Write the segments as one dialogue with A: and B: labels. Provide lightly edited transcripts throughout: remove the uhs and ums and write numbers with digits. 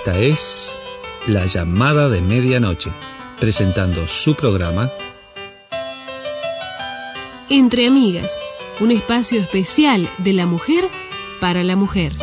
A: Esta es La Llamada de Medianoche, presentando su programa
B: Entre Amigas, un espacio especial de la mujer para la mujer.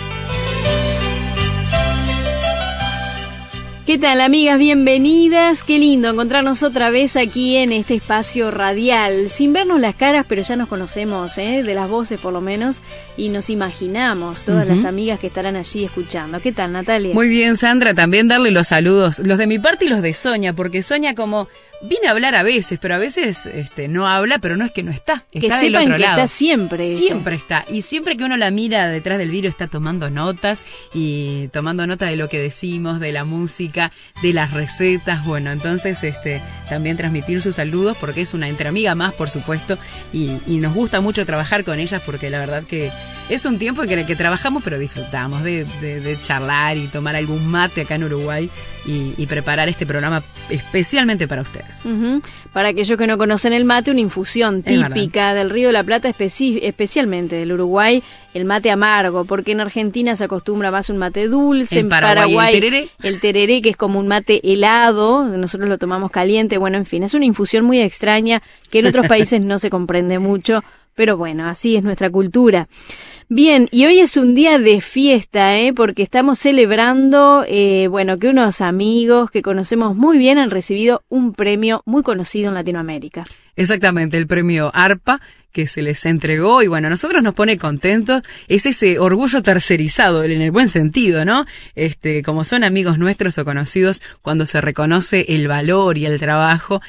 C: ¿Qué tal, amigas? Bienvenidas. Qué lindo encontrarnos otra vez aquí en este espacio radial, sin vernos las caras, pero ya nos conocemos, de las voces por lo menos, y nos imaginamos todas las amigas que estarán allí escuchando. ¿Qué tal, Natalia?
D: Muy bien, Sandra, también darle los saludos, los de mi parte y los de Sonia, porque Sonia como viene a hablar a veces, pero a veces no habla, pero no es que no está
C: que
D: del
C: sepan
D: otro
C: que
D: lado.
C: Está siempre.
D: Siempre está, y siempre que uno la mira detrás del vidrio está tomando notas, y tomando nota de lo que decimos, de la música, de las recetas, bueno, entonces también transmitir sus saludos, porque es una entre amiga más, por supuesto, y nos gusta mucho trabajar con ellas, porque la verdad que es un tiempo en el que trabajamos, pero disfrutamos de charlar y tomar algún mate acá en Uruguay y preparar este programa especialmente para ustedes.
C: Para aquellos que no conocen el mate, una infusión típica del Río de la Plata, especialmente del Uruguay, el mate amargo, porque en Argentina se acostumbra más un mate dulce, en Paraguay el tereré, que es como un mate helado, nosotros lo tomamos caliente, bueno, en fin, es una infusión muy extraña que en otros países no se comprende mucho, pero bueno, así es nuestra cultura. Bien, y hoy es un día de fiesta, porque estamos celebrando, que unos amigos que conocemos muy bien han recibido un premio muy conocido en Latinoamérica.
D: Exactamente, el premio ARPA que se les entregó y bueno, a nosotros nos pone contentos, es ese orgullo tercerizado en el buen sentido, ¿no? Como son amigos nuestros o conocidos, cuando se reconoce el valor y el trabajo,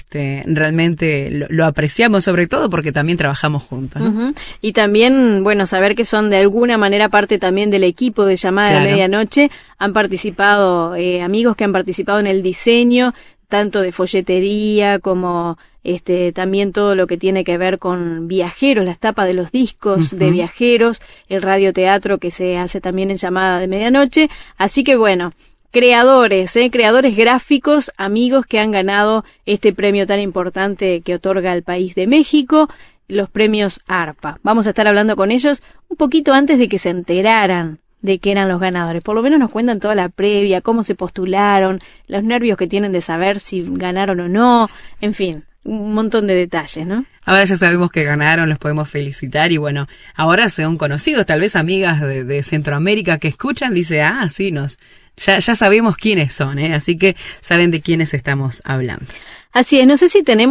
D: realmente lo apreciamos, sobre todo porque también trabajamos juntos, ¿no?
C: Y también, bueno, saber que son de alguna manera parte también del equipo de Llamada de Medianoche, han participado, amigos que han participado en el diseño, tanto de folletería como también todo lo que tiene que ver con viajeros, las tapas de los discos de viajeros, el radioteatro que se hace también en Llamada de Medianoche, así que bueno, creadores gráficos, amigos que han ganado este premio tan importante que otorga el país de México, los premios ARPA. Vamos a estar hablando con ellos un poquito antes de que se enteraran de que eran los ganadores. Por lo menos nos cuentan toda la previa, cómo se postularon, los nervios que tienen de saber si ganaron o no, en fin, un montón de detalles, ¿no?
D: Ahora ya sabemos que ganaron, los podemos felicitar y bueno, ahora son conocidos, tal vez amigas de Centroamérica que escuchan, dice, sí, ya sabemos quiénes son, así que saben de quiénes estamos hablando.
C: Así es, no sé si tenemos